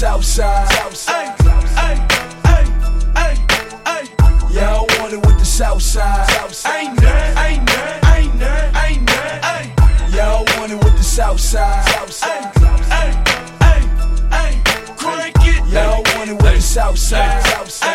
south side. Y'all want it with the south side. Ain't none. Y'all want it with the south side. Crank it. Y'all want it with the south side.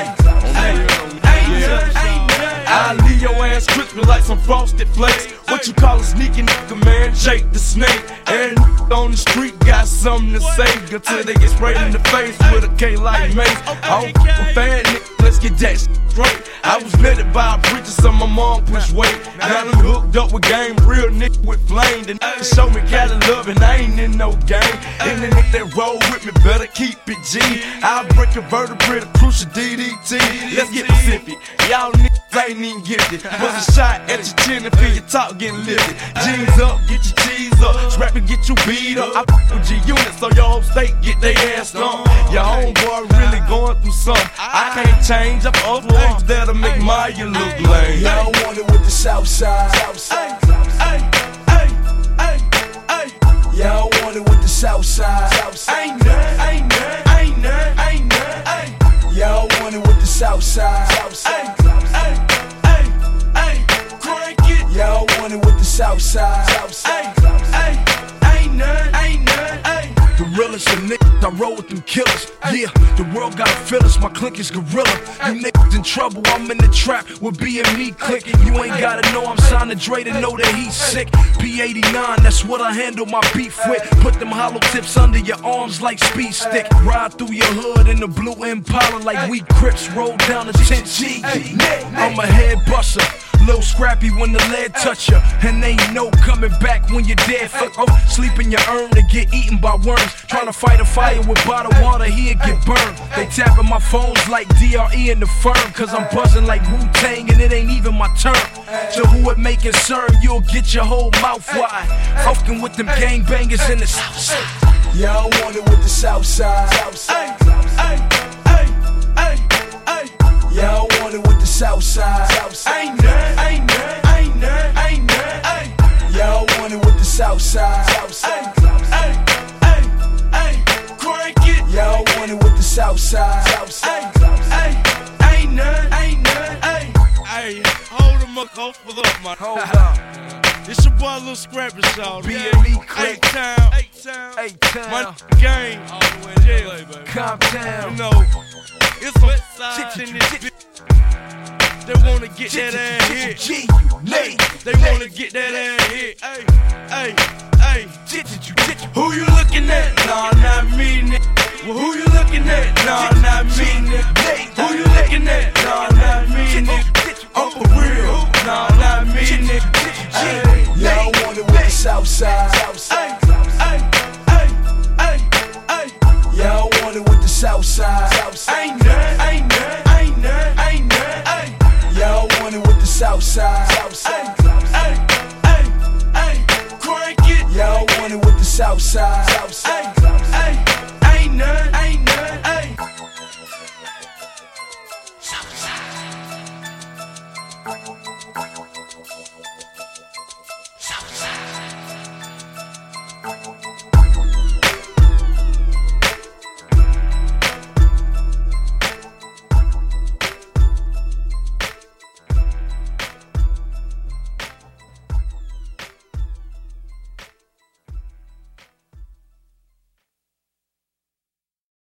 I leave your ass crispy like some frosted flakes. What you call a sneaky nigga, man? Jake the Snake. And on the street got something to say until they get sprayed in the face with a K-like mace. I don't f*** a fan, nigga, let's get that straight. I was vetted by a preacher, so my mom pushed weight. Now I'm hooked up with game, real nigga with flame. The nigga show me Cali love and I ain't in no game. And the nigga that roll with me better keep it G. I'll break a vertebrae to crucial DDT. Let's get Pacific. Y'all niggas ain't even gifted. Bust a shot at your chin and feel your top getting lifted. Jeans up, get your cheese up. Scrap and get you beat up. I f*** with G-Unit so your whole state get they ass on. Your homeboy really going through something. I can't change up other ones that'll make Maya look lame. Y'all want it with the south side. Y'all want it with the south side. Ain't none. Y'all want it with the south side. Crank it. Y'all want it with the south side. Ain't none. The realest of niggas, I roll with them killers. Yeah, the world gotta feel us, my clique is gorilla. You niggas in trouble, I'm in the trap with BME click. You ain't gotta know I'm signed to Dre to know that he's sick. P89, that's what I handle my beef with. Put them hollow tips under your arms like speed stick. Ride through your hood in the blue Impala like we Crips. Roll down the 10G. I'm a head buster. Little scrappy when the lead touch ya, and ain't no coming back when you're dead. Fuck off, sleep in your urn to get eaten by worms. Tryna fight a fire with bottled water, he'll get burned. They tapping my phones like DRE in the firm, cause I'm buzzing like Wu-Tang and it ain't even my turn. So who it may concern, you'll get your whole mouth wide. Fucking with them gangbangers in the south side. Y'all want it with the south side. Y'all want it with the south side. Ain't none. Y'all want it with the south side. Crank it. Y'all want it with the south side. Ain't none. Hey, hold them up, hold up, man. Hold up. It's your boy Lil Scrappy, y'all. BME click. H-Town. My gang. All the way to LA, baby. Comptown. You know, it's a Westside in this bitch. They wanna get that ass hit. They wanna get that ass hit. Hey. Who you looking at? Nah, not me, nigga. Well, who you looking at? Nah, not me, nigga. Who you looking at? Nah, not me, nigga. I'm for real. Nah, not me, nigga. Y'all want it with the south side. Y'all want it with the south side. Ain't none. Y'all want it with the south side. Crank it. Y'all want it with the south side.